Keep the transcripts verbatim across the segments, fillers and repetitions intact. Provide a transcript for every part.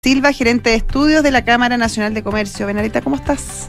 Silva, gerente de estudios de la Cámara Nacional de Comercio. Bernardita, ¿cómo estás?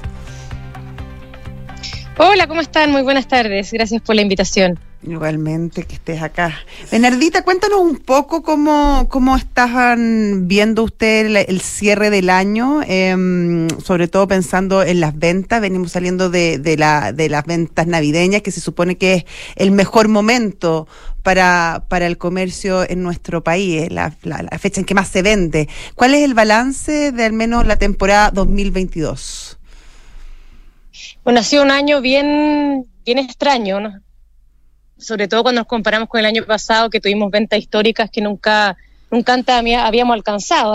Hola, ¿cómo están? Muy buenas tardes. Gracias por la invitación. Igualmente que estés acá. Bernardita, cuéntanos un poco cómo, cómo están viendo ustedes el, el cierre del año, eh, sobre todo pensando en las ventas. Venimos saliendo de, de, la, de las ventas navideñas, que se supone que es el mejor momento para, para el comercio en nuestro país, la, la, la fecha en que más se vende. ¿Cuál es el balance de al menos la temporada dos mil veintidós? Bueno, ha sido un año bien, bien extraño, ¿no? Sobre todo cuando nos comparamos con el año pasado, que tuvimos ventas históricas que nunca, nunca antes habíamos alcanzado.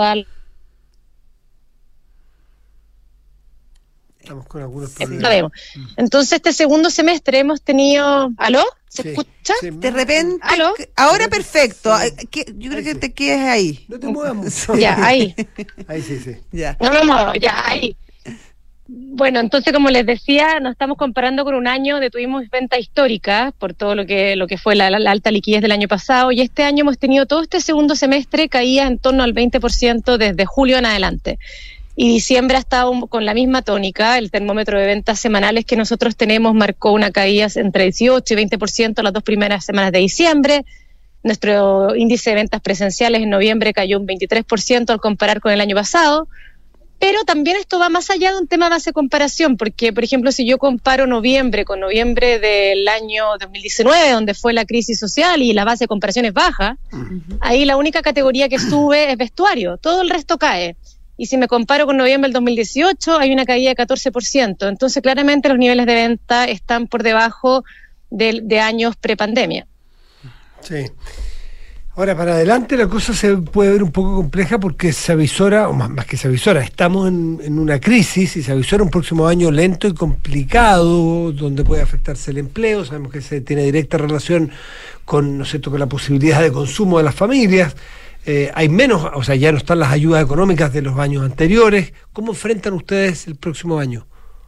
Estamos con algunos problemas. Entonces, este segundo semestre hemos tenido... ¿Aló? ¿Se Sí, escucha? sí. De repente, ¿Aló? ahora perfecto. Sí. Yo creo Ahí que sí. te quedes ahí. No te muevas mucho. Ya, ahí. Ahí sí, sí. Ya. No, no, no, ya, ahí. Bueno, entonces, como les decía, nos estamos comparando con un año donde tuvimos ventas históricas por todo lo que lo que fue la, la, la alta liquidez del año pasado, y este año hemos tenido todo este segundo semestre caídas en torno al veinte por ciento desde julio en adelante. Y diciembre ha estado con la misma tónica. El termómetro de ventas semanales que nosotros tenemos marcó una caída entre dieciocho y veinte por ciento las dos primeras semanas de diciembre. Nuestro índice de ventas presenciales en noviembre cayó un veintitrés por ciento al comparar con el año pasado. Pero también esto va más allá de un tema de base de comparación, porque, por ejemplo, si yo comparo noviembre con noviembre del año dos mil diecinueve, donde fue la crisis social y la base de comparación es baja, uh-huh. Ahí la única categoría que sube es vestuario, todo el resto cae. Y si me comparo con noviembre del dos mil dieciocho, hay una caída de catorce por ciento. Entonces, claramente los niveles de venta están por debajo de, de años prepandemia. Sí. Ahora, para adelante la cosa se puede ver un poco compleja porque se avisora, o más, más que se avisora, estamos en, en una crisis y se avisora un próximo año lento y complicado, donde puede afectarse el empleo. Sabemos que se tiene directa relación con, ¿no es cierto?, con la posibilidad de consumo de las familias. Eh, hay menos, o sea, ya no están las ayudas económicas de los años anteriores. ¿Cómo enfrentan ustedes el próximo año?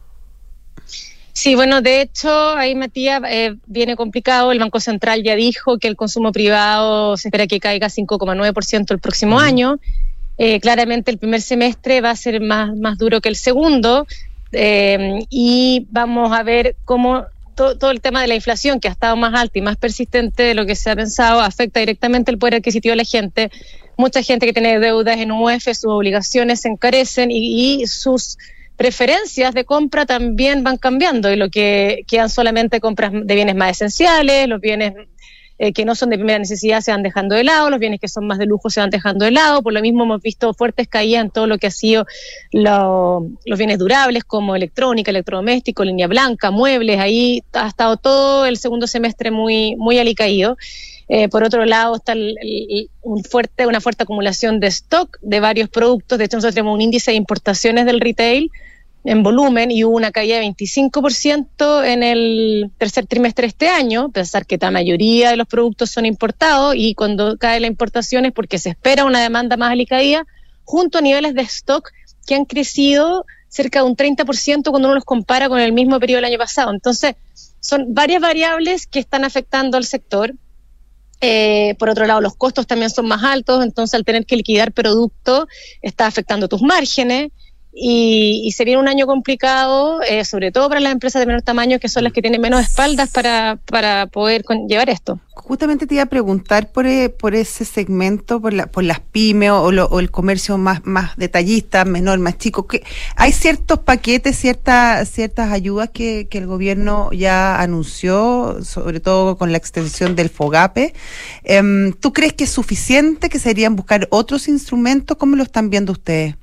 Sí, bueno, de hecho, ahí Matías, eh, viene complicado. El Banco Central ya dijo que el consumo privado se espera que caiga cinco coma nueve por ciento el próximo uh-huh. año. Eh, claramente el primer semestre va a ser más, más duro que el segundo, eh, y vamos a ver cómo to, todo el tema de la inflación, que ha estado más alta y más persistente de lo que se ha pensado, afecta directamente el poder adquisitivo de la gente. Mucha gente que tiene deudas en U E F, sus obligaciones se encarecen y, y sus preferencias de compra también van cambiando, y lo que quedan solamente compras de bienes más esenciales, los bienes eh, que no son de primera necesidad se van dejando de lado, los bienes que son más de lujo se van dejando de lado. Por lo mismo hemos visto fuertes caídas en todo lo que ha sido lo, los bienes durables como electrónica, electrodoméstico, línea blanca, muebles. Ahí ha estado todo el segundo semestre muy, muy alicaído. Eh, por otro lado está el, el, un fuerte, una fuerte acumulación de stock de varios productos. De hecho, nosotros tenemos un índice de importaciones del retail en volumen y hubo una caída de veinticinco por ciento en el tercer trimestre de este año. Pensar que la mayoría de los productos son importados, y cuando cae la importación es porque se espera una demanda más alicaída, junto a niveles de stock que han crecido cerca de un treinta por ciento cuando uno los compara con el mismo periodo del año pasado. Entonces, son varias variables que están afectando al sector. Eh, por otro lado, los costos también son más altos, entonces al tener que liquidar producto está afectando tus márgenes, y, y se viene un año complicado, eh, sobre todo para las empresas de menor tamaño, que son las que tienen menos espaldas para, para poder con, llevar esto. Justamente te iba a preguntar por, eh, por ese segmento, por, la, por las pymes o, lo, o el comercio más, más detallista, menor, más chico. Que hay ciertos paquetes, ciertas ciertas ayudas que, que el gobierno ya anunció, sobre todo con la extensión del FOGAPE. Eh, ¿Tú crees que es suficiente, que serían buscar otros instrumentos? ¿Cómo lo están viendo ustedes?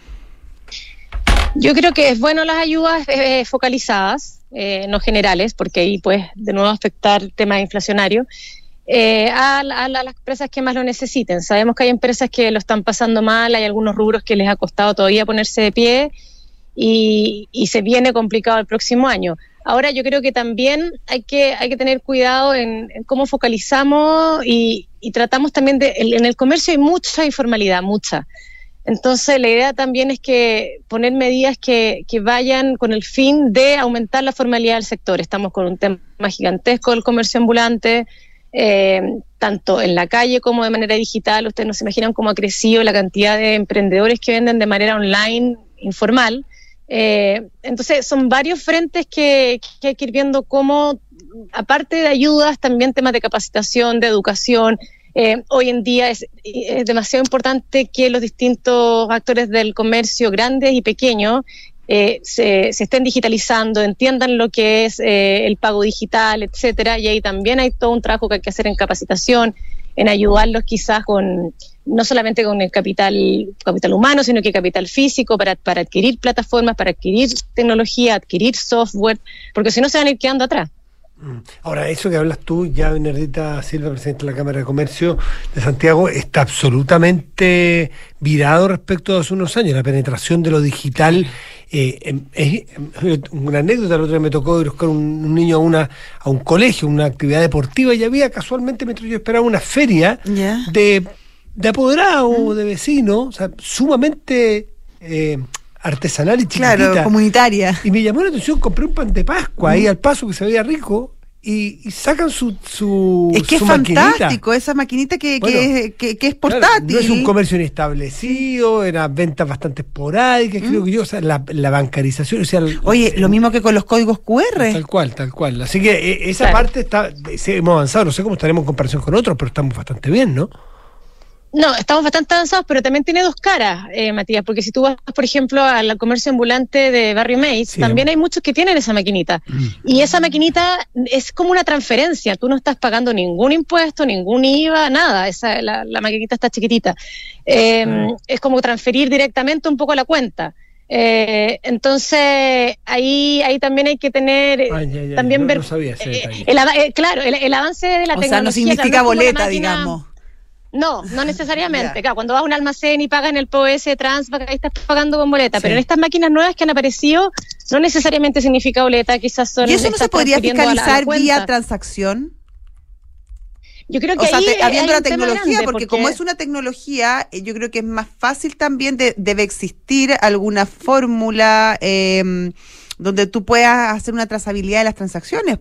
Yo creo que es bueno las ayudas eh, focalizadas, eh, no generales, porque ahí puede de nuevo afectar temas inflacionarios, eh, a, a, a las empresas que más lo necesiten. Sabemos que hay empresas que lo están pasando mal, hay algunos rubros que les ha costado todavía ponerse de pie, y, y se viene complicado el próximo año. Ahora yo creo que también hay que, hay que tener cuidado en, en cómo focalizamos y, y tratamos también de... En el comercio hay mucha informalidad, mucha. Entonces la idea también es que poner medidas que, que vayan con el fin de aumentar la formalidad del sector. Estamos con un tema gigantesco del comercio ambulante, eh, tanto en la calle como de manera digital. Ustedes no se imaginan cómo ha crecido la cantidad de emprendedores que venden de manera online, informal. Eh, entonces son varios frentes que, que hay que ir viendo cómo, aparte de ayudas, también temas de capacitación, de educación. Eh, hoy en día es, es demasiado importante que los distintos actores del comercio, grandes y pequeños, eh, se, se estén digitalizando, entiendan lo que es eh, el pago digital, etcétera. Y ahí también hay todo un trabajo que hay que hacer en capacitación, en ayudarlos quizás con, no solamente con el capital, capital humano, sino que capital físico para, para adquirir plataformas, para adquirir tecnología, adquirir software, porque si no se van a ir quedando atrás. Ahora, eso que hablas tú, ya Bernardita Silva, presidenta de la Cámara de Comercio de Santiago, está absolutamente virado respecto a hace unos años. La penetración de lo digital, eh, es una anécdota. El otro día me tocó ir a buscar un, un niño a una a un colegio, una actividad deportiva, y había casualmente, mientras yo esperaba, una feria yeah. de, de apoderados, mm. de vecinos, o sea, sumamente... Eh, artesanal y chiquitita. Claro, comunitaria. Y me llamó la atención, compré un pan de Pascua mm. ahí al paso que se veía rico y, y sacan su, su Es que su es maquinita. Fantástico, esa maquinita que, bueno, que, que, que es portátil. Claro, no es un comercio inestablecido, eran ventas bastante esporádicas, mm. creo que yo, o sea, la, la bancarización, o sea... Oye, el, lo mismo que con los códigos cu erre. Tal cual, tal cual. Así que eh, esa claro. parte está, hemos avanzado, no sé cómo estaremos en comparación con otros, pero estamos bastante bien, ¿no? No, estamos bastante avanzados, pero también tiene dos caras, eh, Matías, porque si tú vas, por ejemplo, al comercio ambulante de Barrio Mace, sí, también hay muchos que tienen esa maquinita. Mm. Y esa maquinita es como una transferencia, tú no estás pagando ningún impuesto, ningún I V A, nada, esa, la, la maquinita está chiquitita. Eh, mm. Es como transferir directamente un poco a la cuenta. Eh, entonces ahí ahí también hay que tener Ay, ya, ya, también no, ver no sabía ese detalle. el, el, claro el, el avance de la o tecnología. Sea, no significa claro, no boleta, máquina, digamos. No, no necesariamente. Yeah. Claro, cuando vas a un almacén y pagas en el P O S Transbank, ahí estás pagando con boleta. Sí. Pero en estas máquinas nuevas que han aparecido, no necesariamente significa boleta, quizás son... ¿Y eso no se podría fiscalizar la, la vía transacción? Yo creo que o ahí sea, te, habiendo la tecnología, grande, porque, porque como es una tecnología, yo creo que es más fácil también, de, debe existir alguna fórmula eh, donde tú puedas hacer una trazabilidad de las transacciones.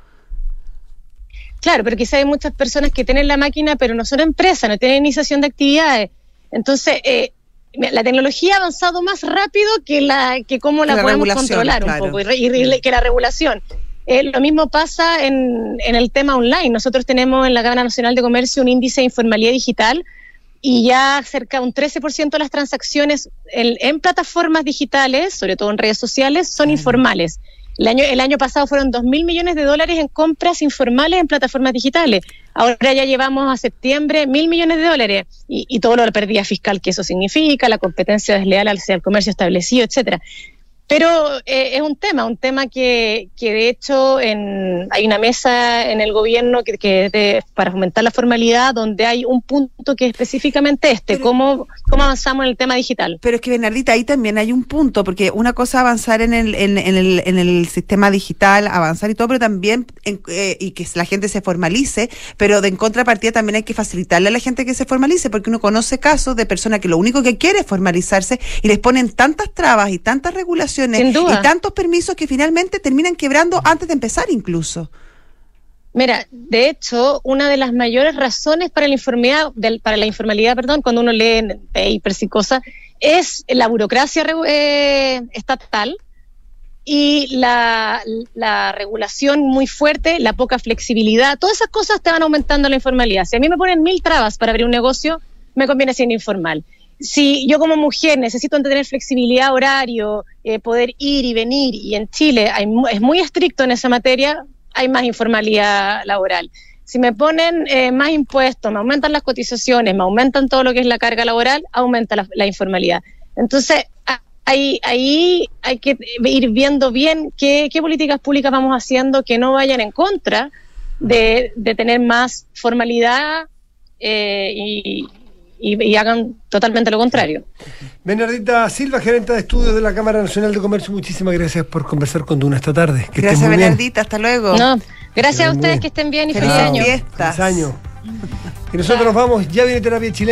Claro, pero quizá hay muchas personas que tienen la máquina, pero no son empresas, no tienen iniciación de actividades. Entonces, eh, la tecnología ha avanzado más rápido que la que cómo la, la podemos controlar claro. un poco, y, y, y que la regulación. Eh, lo mismo pasa en, en el tema online. Nosotros tenemos en la Cámara Nacional de Comercio un índice de informalidad digital y ya cerca de un trece por ciento de las transacciones en, en plataformas digitales, sobre todo en redes sociales, son claro. informales. El año, el año pasado fueron dos mil millones de dólares en compras informales en plataformas digitales. Ahora ya llevamos a septiembre mil millones de dólares y, y todo lo de la pérdida fiscal que eso significa, la competencia desleal hacia el comercio establecido, etcétera. Pero eh, es un tema, un tema que, que de hecho en, hay una mesa en el gobierno que, que de, para fomentar la formalidad, donde hay un punto que es específicamente este, pero, cómo, cómo avanzamos en el tema digital. Pero es que, Bernardita, ahí también hay un punto, porque una cosa es avanzar en el, en, en el, en el sistema digital, avanzar y todo, pero también, en, eh, y que la gente se formalice, pero de en contrapartida también hay que facilitarle a la gente que se formalice, porque uno conoce casos de personas que lo único que quiere es formalizarse y les ponen tantas trabas y tantas regulaciones y tantos permisos que finalmente terminan quebrando antes de empezar incluso. Mira, de hecho, una de las mayores razones para la informalidad, del, para la informalidad, perdón, cuando uno lee papers y cosas, es la burocracia eh, estatal y la, la regulación muy fuerte, la poca flexibilidad. Todas esas cosas te van aumentando la informalidad. Si a mí me ponen mil trabas para abrir un negocio, me conviene ser informal. Si yo como mujer necesito tener flexibilidad horario, eh, poder ir y venir, y en Chile hay, es muy estricto en esa materia, hay más informalidad laboral. Si me ponen eh, más impuestos, me aumentan las cotizaciones, me aumentan todo lo que es la carga laboral, aumenta la, la informalidad. Entonces, ahí, ahí hay que ir viendo bien qué, qué políticas públicas vamos haciendo que no vayan en contra de, de tener más formalidad eh, y... Y, y hagan totalmente lo contrario. Bernardita Silva, gerente de estudios de la Cámara Nacional de Comercio, muchísimas gracias por conversar con Duna esta tarde. Que gracias, Bernardita, hasta luego. No, gracias a ustedes, bien. Que estén bien y feliz año. Fiestas. Feliz año. Y nosotros nos vamos, ya viene Terapia Chilena.